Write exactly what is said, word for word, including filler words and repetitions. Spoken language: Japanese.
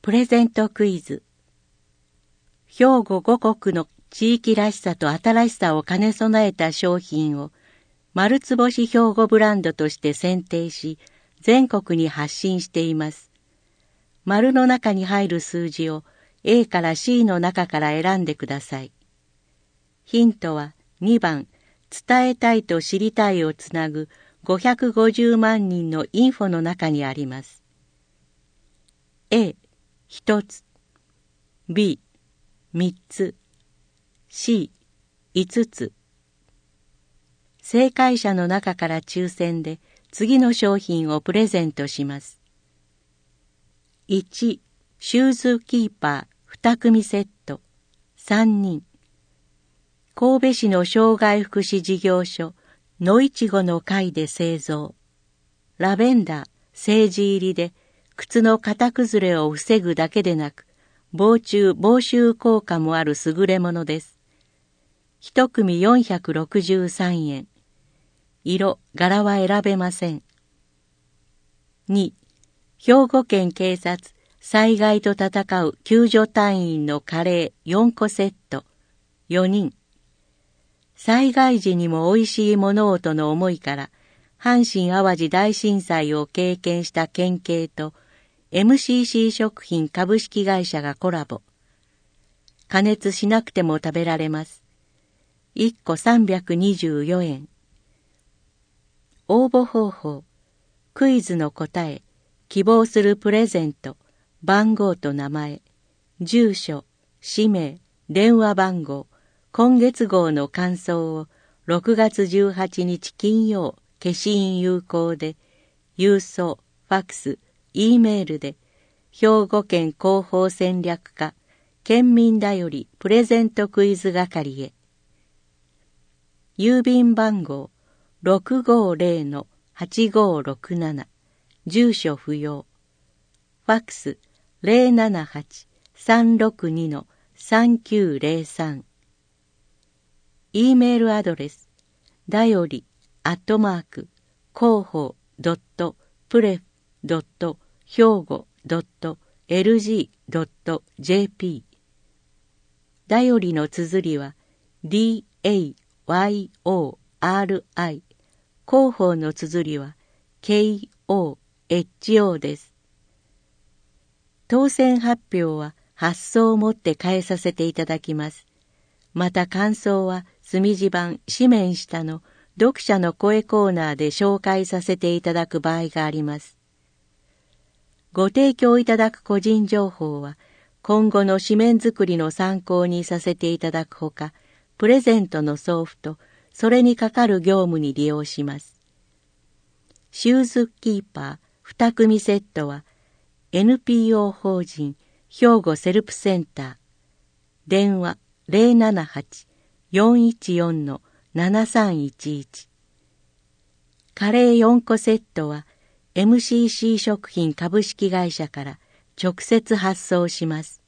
プレゼントクイズ。兵庫五国の地域らしさと新しさを兼ね備えた商品を丸つ星兵庫ブランドとして選定し、全国に発信しています。丸の中に入る数字を エー から シー の中から選んでください。ヒントはにばん、伝えたいと知りたいをつなぐごひゃくごじゅうまん人のインフォの中にあります。A、ひとつ、B、みっつ、C、いつつ。正解者の中から抽選で次の商品をプレゼントします。いち、シューズキーパーに組セット、さんにん。神戸市の障害福祉事業所、野いちごの会で製造。ラベンダー、セージ入りで、靴の型崩れを防ぐだけでなく、防虫防臭効果もある優れものです。一組よんひゃくろくじゅうさんえん。色、柄は選べません。に、兵庫県警察、災害と戦う救助隊員のカレーよんこセット、よにん。災害時にも美味しい物音の思いから、阪神淡路大震災を経験した県警と エムシーシー 食品株式会社がコラボ。加熱しなくても食べられます。いっこさんびゃくにじゅうよえん。応募方法、クイズの答え、希望するプレゼント、番号と名前、住所、氏名、電話番号、今月号の感想をろくがつじゅうはちにち金曜、消印有効で、郵送、ファックス、Eメールで、兵庫県広報戦略課、県民だよりプレゼントクイズ係へ。郵便番号 ろくごぜろのはちごろくなな、住所不要。ファックス ゼロななはち さんろくに さんきゅうゼロさん。E メールアドレス、だより、アットマーク、広報、ドット、プレフ、ドット、兵庫、ドット、エルジー、ドット、ジェーピー。だよりの綴りは、ディー エー ワイ オー アール アイ。広報の綴りは、ケー オー エイチ オー です。当選発表は発送をもって返させていただきます。また感想は墨字版紙面下の読者の声コーナーで紹介させていただく場合があります。ご提供いただく個人情報は今後の紙面作りの参考にさせていただくほか、プレゼントの送付とそれにかかる業務に利用します。シューズキーパーに組セットは エヌピーオー 法人兵庫セルプセンター、電話ゼロななはち よんいちよん ななさんいちいち。カレーよんこセットは エムシーシー 食品株式会社から直接発送します。